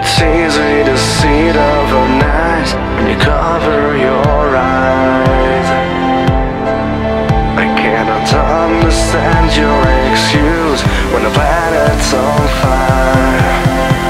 it's easy to see it overnight when you cover your eyes. I cannot understand your excuse when the planet's on fire.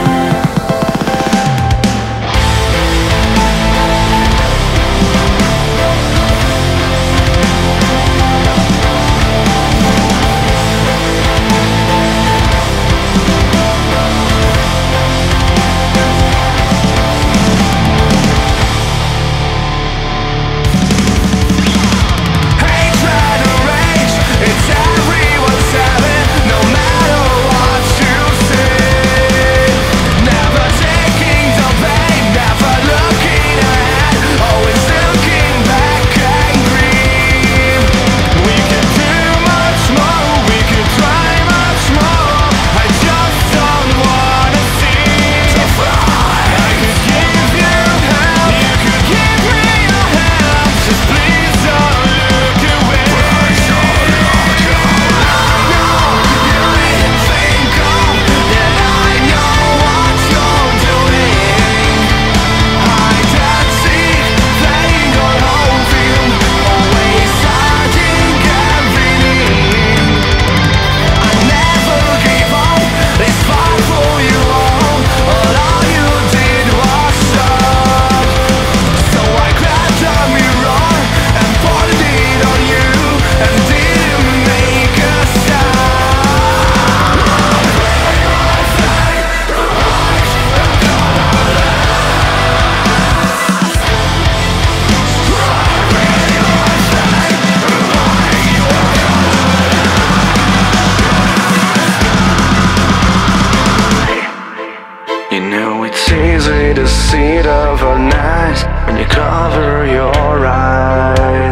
It's easy to see it overnight when you cover your eyes.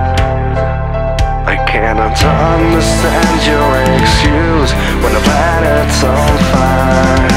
I cannot understand your excuse when the planet's on fire.